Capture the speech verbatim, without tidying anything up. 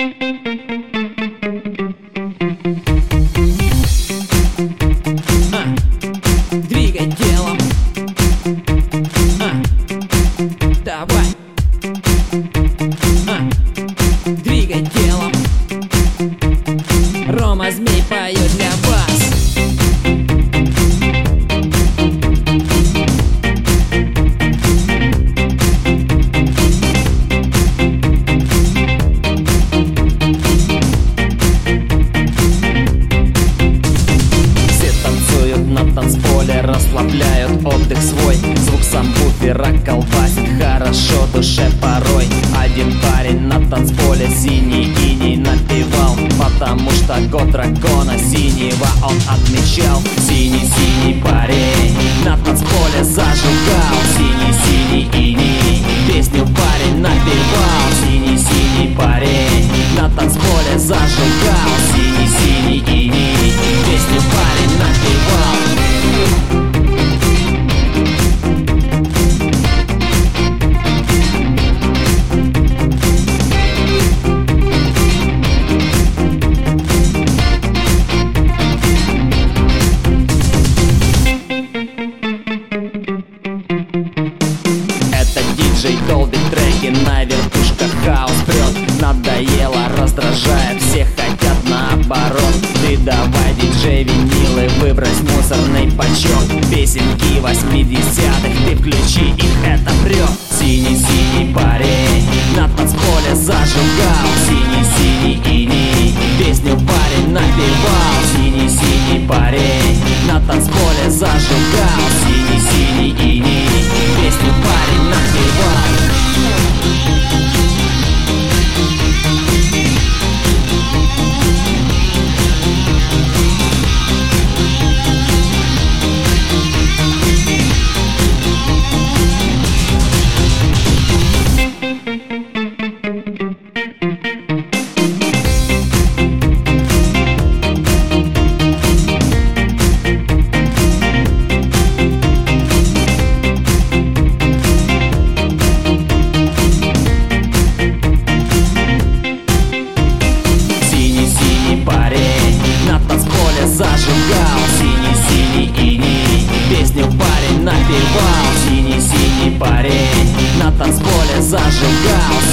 Двигай телом. А, давай. А, двигай телом. Рома Змей поет для вас. На танцполе расслабляют отдых свой. Звук самбуфера колбасит хорошо душе порой. Один парень на танцполе синий иней напевал, потому что год дракона синего он отмечал. Синий-синий парень на танцполе зажигал. Синий-синий иней песню парень напевал. Синий-синий парень на танцполе зажигал. Синий-синий иней песню парень напевал. Диджей долбит треки, на вертушках хаос прет. Надоело, раздражает, все хотят наоборот. Ты давай, диджей, винилы, выбрось мусорный почет. Песенки восьмидесятых, ты включи их, это прет. Синий-синий парень на танцполе зажигал. Синий-синий иней песню парень напевал. Синий-синий парень на танцполе зажигал. Синий-синий иней песню парень напевал. Зажигал синий-синий иней песню парень напевал. Синий-синий парень на танцполе зажигал.